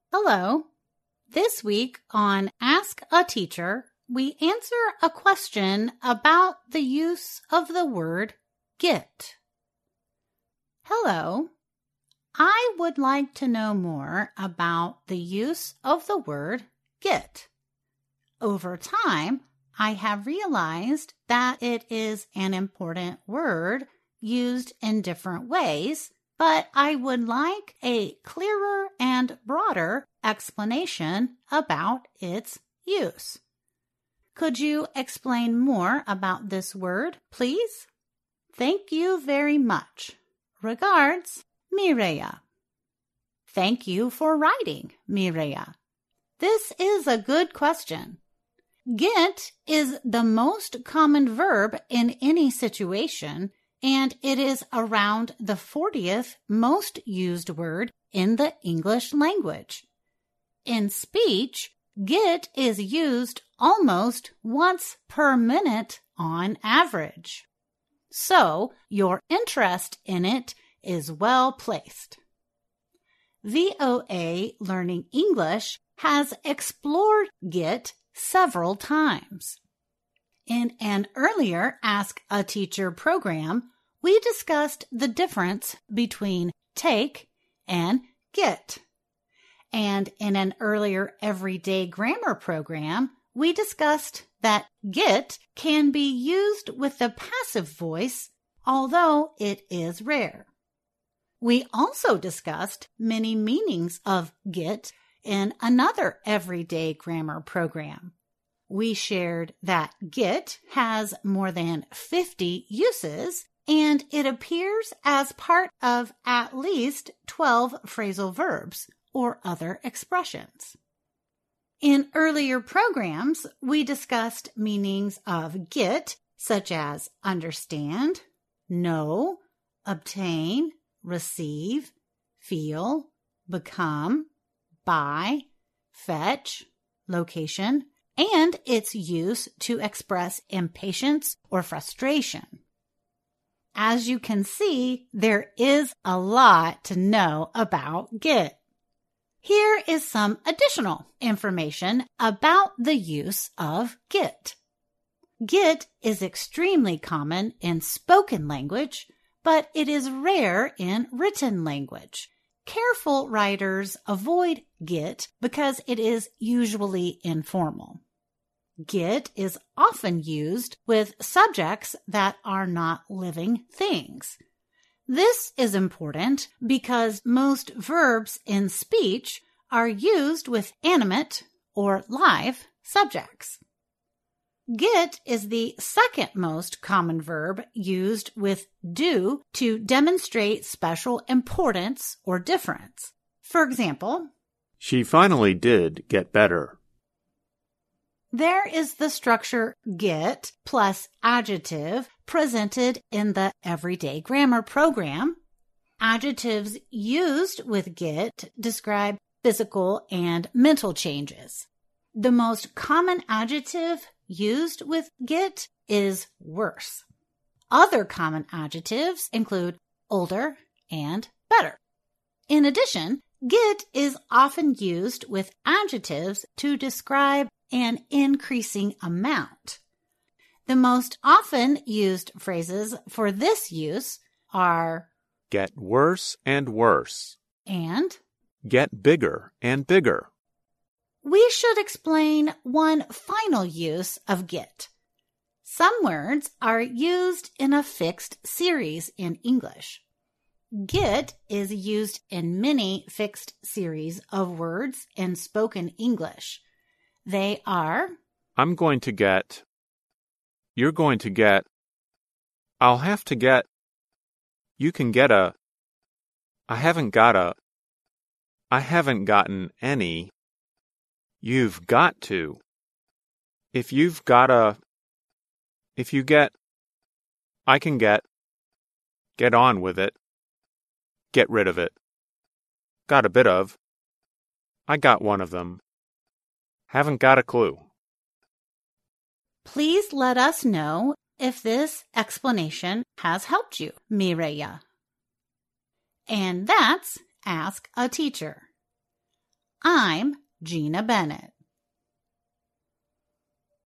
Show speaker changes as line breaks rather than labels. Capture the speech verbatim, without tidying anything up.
Hello. This week on Ask a Teacher, we answer a question about the use of the word get. Hello. I would like to know more about the use of the word get. Over time, I have realized that it is an important word used in different ways, but I would like a clearer and broader explanation about its use. Could you explain more about this word, please? Thank you very much. Regards, Mireya. Thank you for writing, Mireya. This is a good question. Get is the most common verb in any situation, and it is around the fortieth most used word in the English language. In speech, get is used almost once per minute on average. So, your interest in it is well placed. V O A Learning English has explored get several times. In an earlier Ask a Teacher program, we discussed the difference between take and get. And in an earlier Everyday Grammar program, we discussed that get can be used with the passive voice, although it is rare. We also discussed many meanings of get in another Everyday Grammar program. We shared that get has more than fifty uses, and it appears as part of at least twelve phrasal verbs or other expressions. In earlier programs, we discussed meanings of get, such as understand, know, obtain, receive, feel, become, buy, fetch, location, and its use to express impatience or frustration. As you can see, there is a lot to know about get. Here is some additional information about the use of get. Get is extremely common in spoken language, but it is rare in written language. Careful writers avoid get because it is usually informal. Get is often used with subjects that are not living things. This is important because most verbs in speech are used with animate or live subjects. Get is the second most common verb used with do to demonstrate special importance or difference. For example,
she finally did get better.
There is the structure get plus adjective presented in the Everyday Grammar program. Adjectives used with get describe physical and mental changes. The most common adjective used with get is worse. Other common adjectives include older and better. In addition, get is often used with adjectives to describe an increasing amount. The most often used phrases for this use are
get worse and worse
and
get bigger and bigger.
We should explain one final use of get. Some words are used in a fixed series in English. Get is used in many fixed series of words in spoken English. They are
I'm going to get, you're going to get, I'll have to get, you can get a, I haven't got a, I haven't gotten any, you've got to, if you've got a, if you get, I can get, get on with it, get rid of it, got a bit of, I got one of them. Haven't got a clue.
Please let us know if this explanation has helped you, Mireya. And that's Ask a Teacher. I'm Gina Bennett.